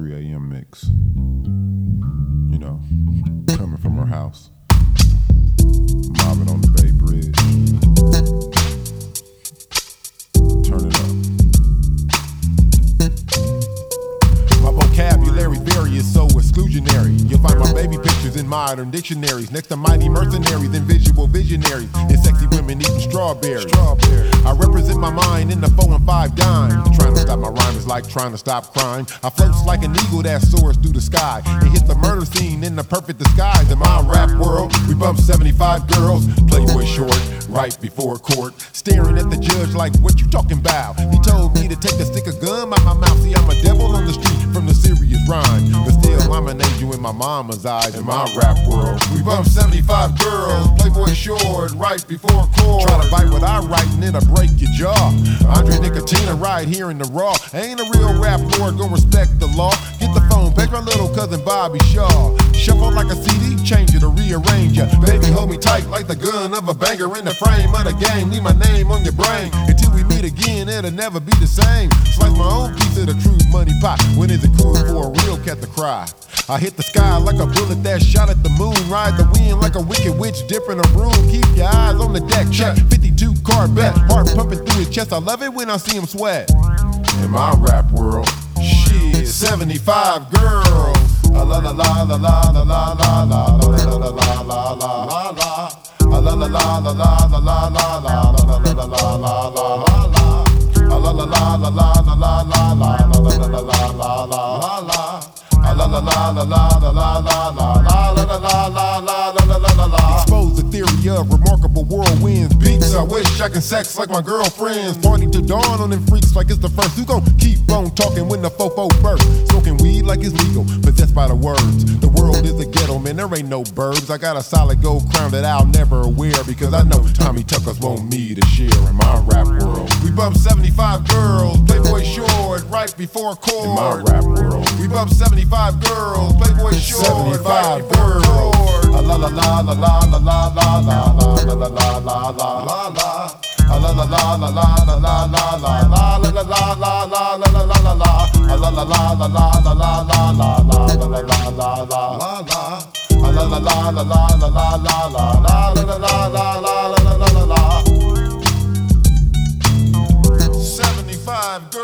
3 a.m. mix. You know, coming from her house, mobbing on the Bay Bridge. Turn it up. My vocabulary various, so exclusionary. You'll find my baby pictures in modern dictionaries, next to mighty mercenaries and visual visionaries, and sexy women eating strawberries. I represent my mind in the 4 and 5 dime. Trying to stop my rhyme is like trying to stop crime. I floats like an eagle that soars through the sky and hit the murder scene in the perfect disguise. In my rap world, we bump 75 girls, Playboy short, right before court, staring at the judge like, what you talking about? He told me to take a stick of gum out my mouth. See, I'm a devil on the street from the serious rhyme, but still I'm an angel in my mama's eyes. In my rap world, we bump 75 girls, Playboy short, right before court. Try to bite what I write and it'll break your jaw. Andre Nicotina right here in the raw. Ain't a real rap lord, gon' respect the law. Get the phone, page my little cousin Bobby Shaw. Shuffle like a CD, change it or rearrange ya. Baby, hold me tight like the gun of a banger in the frame of the game. Leave my name on your brain. Until we meet again, it'll never be the same. Slice my own piece of the true money pot. When is it cool for a real cat to cry? I hit the sky like a bullet that shot at the moon. Ride the wind like a wicked witch dipping a broom. Keep your eyes on the deck, check 52 car bet. Heart pumping through his chest, I love it when I see him sweat. In my rap world, shit, 75 girls. La la la la la la la la la la la la la la la la la. La la la la la la la la la la la la la la la la la. La la la la la la la la la la la la la la la la. La la la la la la la la la la la. Expose the theory of remarkable whirlwinds. Beats, I wish I can sex like my girlfriends. Party to dawn on them freaks like it's the first. Who gon' keep on talking when the fofo burst? Smoking weed like it's legal, possessed by the words. The world is a ghetto, man, there ain't no burbs. I got a solid gold crown that I'll never wear, because I know Tommy Tuckers want me to share in my rap world. We bump 75 girls, Playboy short, right before court. In my rap world, we bump 75 girls, Playboy short, 75 girls. La la la la la la la la la la la la la la la la la. La la la la la la la la la la la la la la la la la la la la. La la la la la la la la la la la la la la la la la. La la la la la la la la la la la la la la la la. 75 girls.